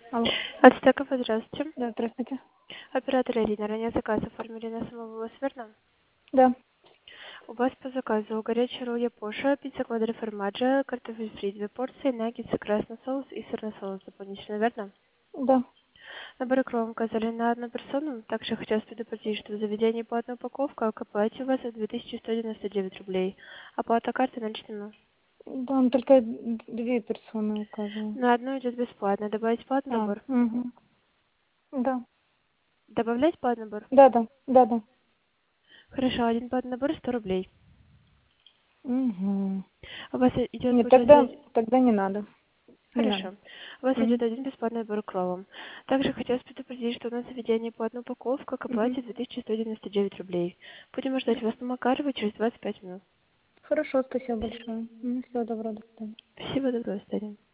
Алло. Ацтеков, здравствуйте. Да, здравствуйте. Оператор Ирина, ранее заказ оформили на самого вас, верно? Да. У вас по заказу горячая ролл япоша, пицца квадро формаджо, картофель фри, 2 порции, наггетсы, красный соус и сырный соус дополнительно, верно? Да. Набор кровом указали на одну персону. Также хотелось предупредить, что в заведении по одной упаковке, а к оплате у вас 2199 рублей. Оплата карты наличными. Там только две персоны указаны. На одну идет бесплатно. Добавить платный набор? Угу. Да. Добавлять платный набор? Да, да. Да, да. Хорошо, один платный набор 100 рублей. Угу. У вас идет, Нет, получается, тогда не надо. Не надо. хорошо. У вас Угу. идет один бесплатный набор кровом. Также хотелось предупредить, что у нас заведение по одной упаковке к Угу. оплате 2199 рублей. Будем ждать вас на Макаровой через 25 минут. Хорошо, спасибо большое. Всего доброго, до свидания. Спасибо, до свидания.